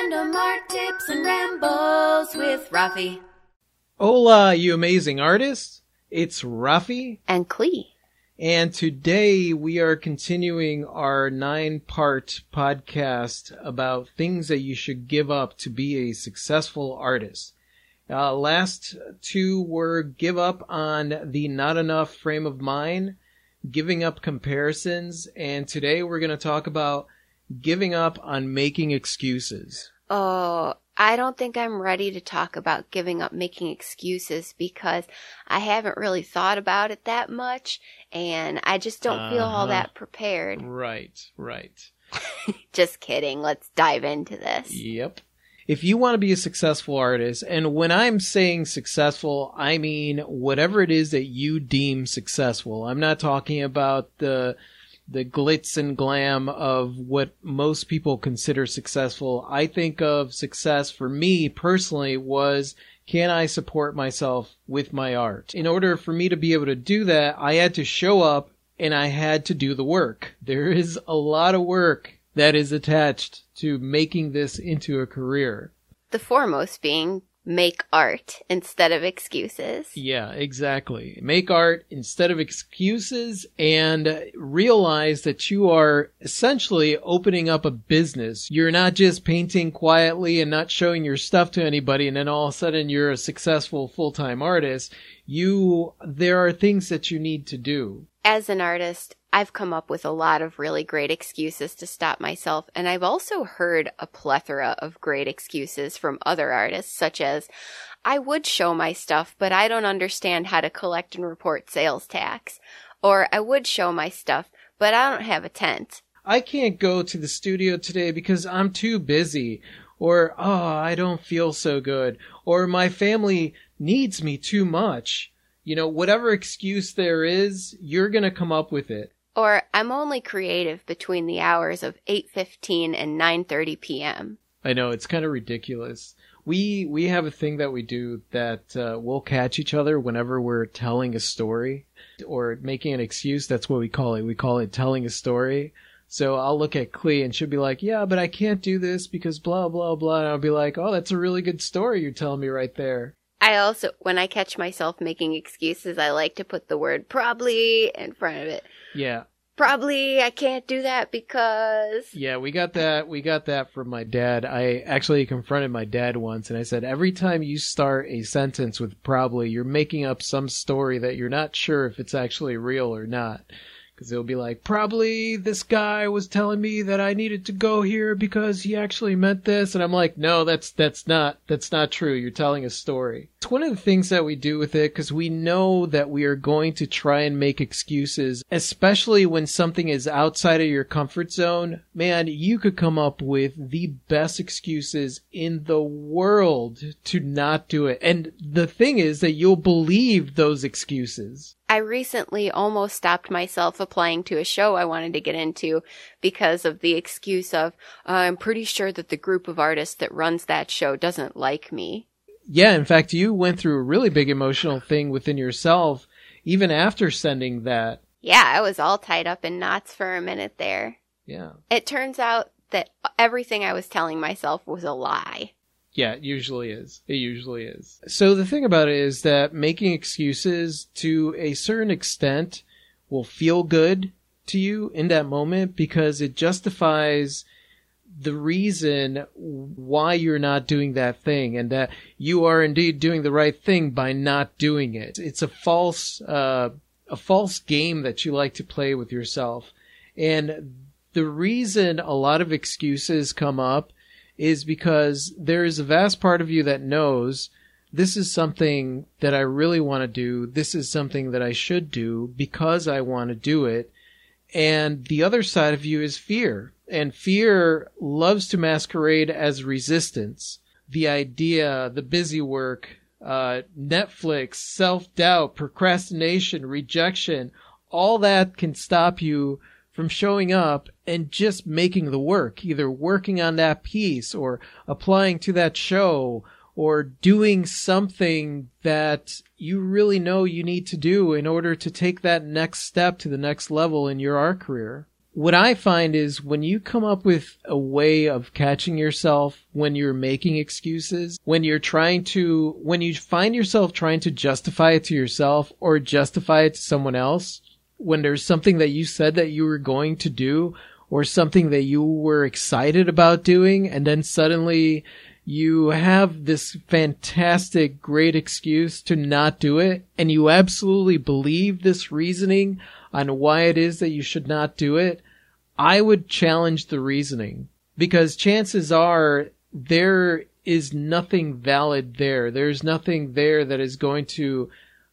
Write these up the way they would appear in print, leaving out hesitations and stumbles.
Random art tips and rambles with Rafi. Hola, you amazing artists. It's Rafi. And Klee. And today we are continuing our 9-part podcast about things that you should give up to be a successful artist. Last two were give up on the not enough frame of mind, giving up comparisons, and today we're going to talk about giving up on making excuses. Oh, I don't think I'm ready to talk about giving up making excuses because I haven't really thought about it that much and I just don't feel all that prepared. Right. Just kidding. Let's dive into this. Yep. If you want to be a successful artist, and when I'm saying successful, I mean whatever it is that you deem successful. I'm not talking about the glitz and glam of what most people consider successful. I think of success for me personally was, can I support myself with my art? In order for me to be able to do that, I had to show up and I had to do the work. There is a lot of work that is attached to making this into a career. The foremost being make art instead of excuses. Yeah, exactly. Make art instead of excuses and realize that you are essentially opening up a business. You're not just painting quietly and not showing your stuff to anybody and then all of a sudden you're a successful full-time artist. There are things that you need to do. As an artist, I've come up with a lot of really great excuses to stop myself, and I've also heard a plethora of great excuses from other artists, such as, I would show my stuff, but I don't understand how to collect and report sales tax. Or, I would show my stuff, but I don't have a tent. I can't go to the studio today because I'm too busy. Or, I don't feel so good. Or, my family needs me too much. You know, whatever excuse there is, you're going to come up with it. Or, I'm only creative between the hours of 8:15 and 9:30 p.m. I know, it's kind of ridiculous. We have a thing that we do that we'll catch each other whenever we're telling a story or making an excuse. That's what we call it. We call it telling a story. So I'll look at Klee and she'll be like, yeah, but I can't do this because blah, blah, blah. And I'll be like, oh, that's a really good story you're telling me right there. I also, when I catch myself making excuses, I like to put the word probably in front of it. Yeah. Probably I can't do that because... Yeah, we got that from my dad. I actually confronted my dad once and I said, every time you start a sentence with probably, you're making up some story that you're not sure if it's actually real or not. Because it'll be like, probably this guy was telling me that I needed to go here because he actually meant this. And I'm like, no, that's not true. You're telling a story. It's one of the things that we do with it because we know that we are going to try and make excuses, especially when something is outside of your comfort zone. Man, you could come up with the best excuses in the world to not do it. And the thing is that you'll believe those excuses. I recently almost stopped myself applying to a show I wanted to get into because of the excuse of, I'm pretty sure that the group of artists that runs that show doesn't like me. Yeah, in fact, you went through a really big emotional thing within yourself, even after sending that. Yeah, I was all tied up in knots for a minute there. Yeah. It turns out that everything I was telling myself was a lie. Yeah, it usually is. It usually is. So the thing about it is that making excuses to a certain extent will feel good to you in that moment because it justifies the reason why you're not doing that thing and that you are indeed doing the right thing by not doing it. It's a false game that you like to play with yourself. And the reason a lot of excuses come up is because there is a vast part of you that knows this is something that I really want to do. This is something that I should do because I want to do it. And the other side of you is fear. And fear loves to masquerade as resistance. The idea, the busy work, Netflix, self-doubt, procrastination, rejection, all that can stop you from showing up and just making the work, either working on that piece or applying to that show or doing something that you really know you need to do in order to take that next step to the next level in your art career. what I find is when you come up with a way of catching yourself when you're making excuses, when you find yourself trying to justify it to yourself or justify it to someone else, when there's something that you said that you were going to do or something that you were excited about doing, and then suddenly you have this fantastic, great excuse to not do it, and you absolutely believe this reasoning on why it is that you should not do it, I would challenge the reasoning, because chances are there is nothing valid there. There's nothing there that is going to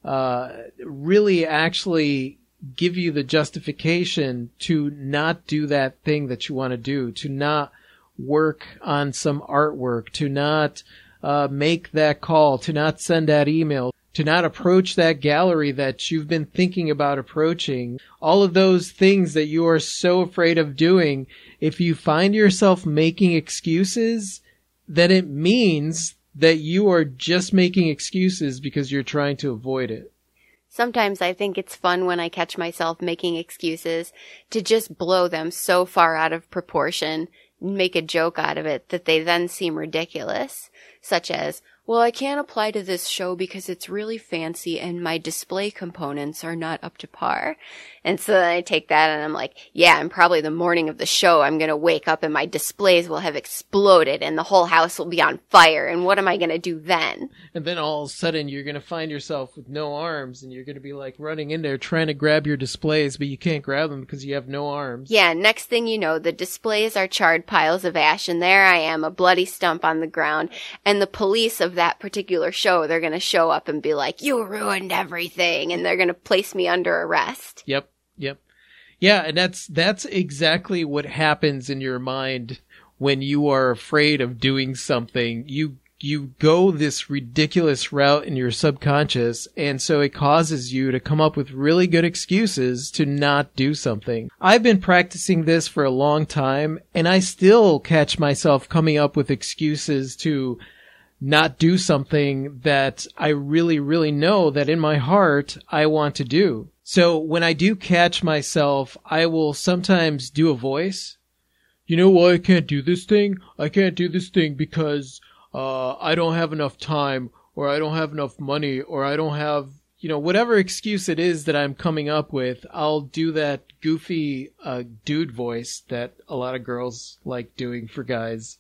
really actually give you the justification to not do that thing that you want to do, to not work on some artwork, to not make that call, to not send that email, to not approach that gallery that you've been thinking about approaching. All of those things that you are so afraid of doing, if you find yourself making excuses, then it means that you are just making excuses because you're trying to avoid it. Sometimes I think it's fun when I catch myself making excuses to just blow them so far out of proportion, make a joke out of it, that they then seem ridiculous, such as, well, I can't apply to this show because it's really fancy and my display components are not up to par. And so then I take that and I'm like, yeah, and probably the morning of the show I'm going to wake up and my displays will have exploded and the whole house will be on fire. And what am I going to do then? And then all of a sudden you're going to find yourself with no arms and you're going to be like running in there trying to grab your displays, but you can't grab them because you have no arms. Yeah, next thing you know, the displays are charred piles of ash and there I am, a bloody stump on the ground. And the police of that particular show, they're going to show up and be like, you ruined everything. And they're going to place me under arrest. Yep. Yeah, and that's exactly what happens in your mind when you are afraid of doing something. You go this ridiculous route in your subconscious, and so it causes you to come up with really good excuses to not do something. I've been practicing this for a long time, and I still catch myself coming up with excuses to not do something that I really, really know that in my heart I want to do. So when I do catch myself, I will sometimes do a voice. You know why I can't do this thing? I can't do this thing because I don't have enough time, or I don't have enough money, or I don't have, whatever excuse it is that I'm coming up with, I'll do that goofy dude voice that a lot of girls like doing for guys.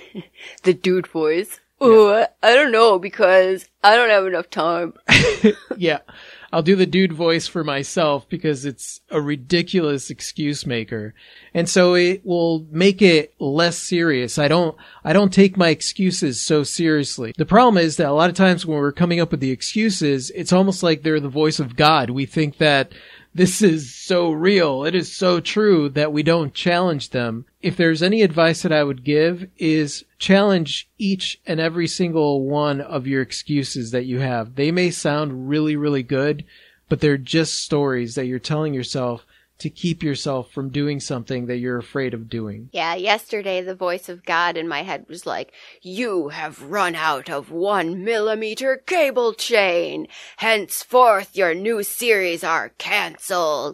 The dude voice? Oh, I don't know, because I don't have enough time. Yeah, I'll do the dude voice for myself because it's a ridiculous excuse maker. And so it will make it less serious. I don't take my excuses so seriously. The problem is that a lot of times when we're coming up with the excuses, it's almost like they're the voice of God. We think that this is so real, it is so true, that we don't challenge them. If there's any advice that I would give is challenge each and every single one of your excuses that you have. They may sound really, really good, but they're just stories that you're telling yourself to keep yourself from doing something that you're afraid of doing. Yeah, yesterday the voice of God in my head was like, you have run out of 1 millimeter cable chain. Henceforth your new series are canceled.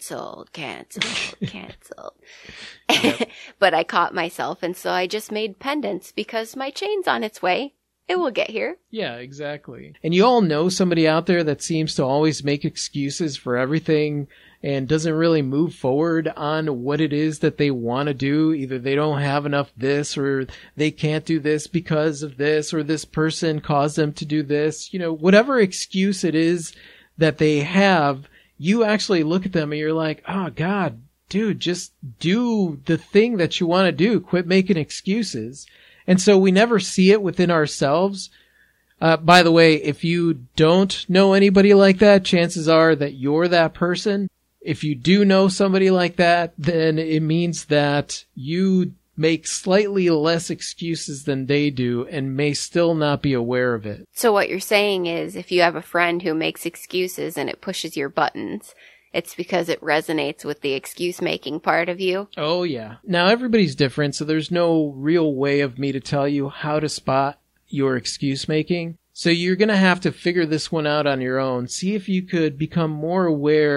Yep. But I caught myself, and so I just made pendants because my chain's on its way. It will get here. Yeah, exactly. And you all know somebody out there that seems to always make excuses for everything and doesn't really move forward on what it is that they want to do. Either they don't have enough this, or they can't do this because of this, or this person caused them to do this. Whatever excuse it is that they have, you actually look at them and you're like, oh God, dude, just do the thing that you want to do. Quit making excuses. And so we never see it within ourselves. By the way, if you don't know anybody like that, chances are that you're that person. If you do know somebody like that, then it means that you make slightly less excuses than they do and may still not be aware of it. So what you're saying is, if you have a friend who makes excuses and it pushes your buttons, it's because it resonates with the excuse-making part of you? Oh, yeah. Now, everybody's different, so there's no real way of me to tell you how to spot your excuse-making. So you're going to have to figure this one out on your own. See if you could become more aware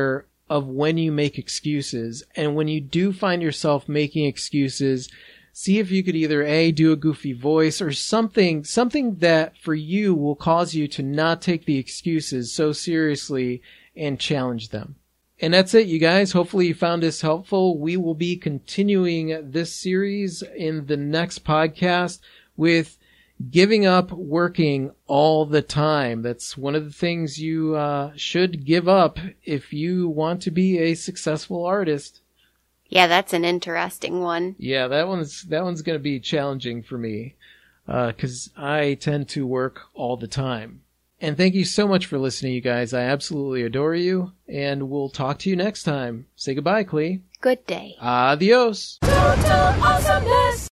of when you make excuses. And when you do find yourself making excuses, see if you could either A, do a goofy voice or something that for you will cause you to not take the excuses so seriously and challenge them. And that's it, you guys. Hopefully you found this helpful. We will be continuing this series in the next podcast with giving up working all the time. That's one of the things you should give up if you want to be a successful artist. Yeah, that's an interesting one. Yeah, that one's going to be challenging for me because I tend to work all the time. And thank you so much for listening, you guys. I absolutely adore you, and we'll talk to you next time. Say goodbye, Clee. Good day. Adios. Total awesomeness.